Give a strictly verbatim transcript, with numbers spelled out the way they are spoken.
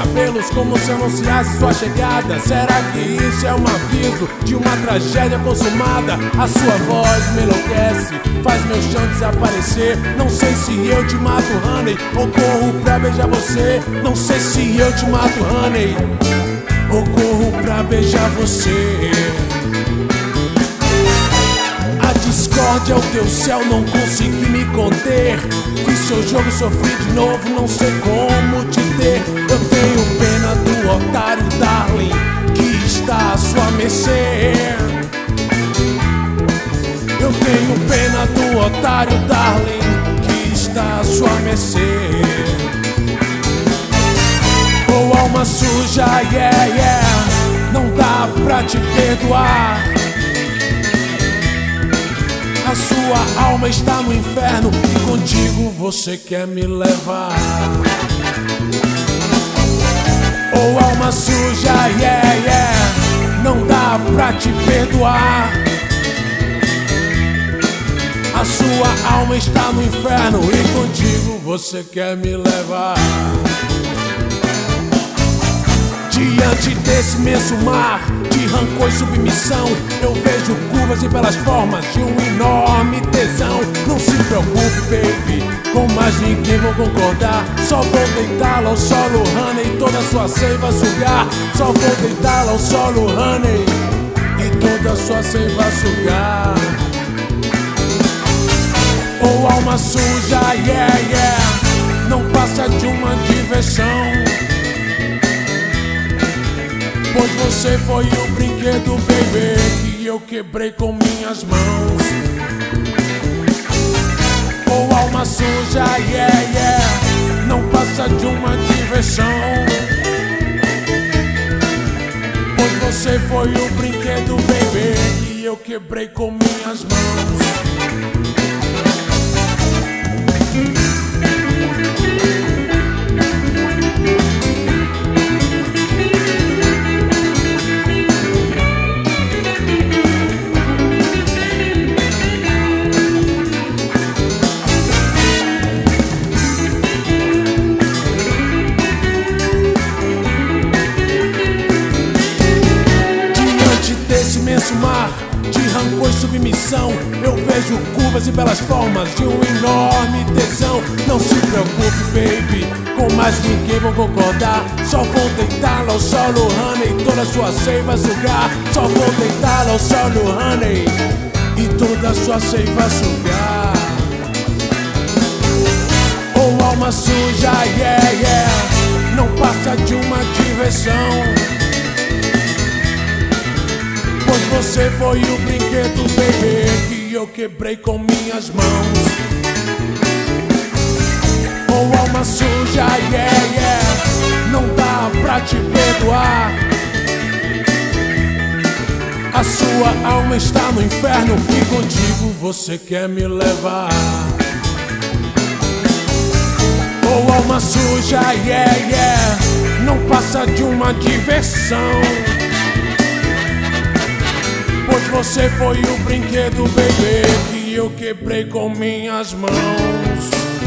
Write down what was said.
cabelos como se anunciasse sua chegada. Será que isso é um aviso de uma tragédia consumada? A sua voz me enlouquece, faz meu chão desaparecer. Não sei se eu te mato, honey, ou corro pra beijar você. Não sei se eu te mato, honey, ou corro pra beijar você. A discórdia é o teu céu, não consegui me conter. Fiz seu jogo, sofri de novo, não sei como te ter. Eu tenho pena do otário, darling, que está à sua mercê. Eu tenho pena do otário, darling, que está à sua mercê. Oh, alma suja, yeah, yeah, não dá pra te perdoar. A sua alma está no inferno e contigo você quer me levar. Oh, alma suja, yeah, yeah, não dá pra te perdoar. A sua alma está no inferno e contigo você quer me levar. Diante desse imenso mar de rancor e submissão, eu vejo curvas e belas formas de um enorme tesão. Não se preocupe, baby, com mais ninguém vou concordar. Só vou deitá-la ao solo, honey, e toda sua seiva sugar. Só vou deitá-la ao solo, honey, e toda sua seiva sugar. Oh, alma suja, yeah, yeah, não passa de uma diversão. Pois você foi o brinquedo, baby, que eu quebrei com minhas mãos. Oh, alma suja, yeah, yeah, não passa de uma diversão. Pois você foi o brinquedo, baby, que eu quebrei com minhas mãos. Imenso mar de rancor e submissão, eu vejo curvas e belas formas de um enorme tesão. Não se preocupe, baby, com mais ninguém vou concordar. Só vou deitá-la ao solo, honey, toda sua seiva sugar. Só vou deitá-la ao solo, honey, e toda sua seiva sugar. Oh, alma suja, yeah, yeah, não passa de uma diversão. Pois você foi o brinquedo, baby, que eu quebrei com minhas mãos. Oh, alma suja, yeah, yeah, não dá pra te perdoar. A sua alma está no inferno e contigo você quer me levar. Oh, alma suja, yeah, yeah, não passa de uma diversão. Pois você foi o brinquedo, baby, que eu quebrei com minhas mãos.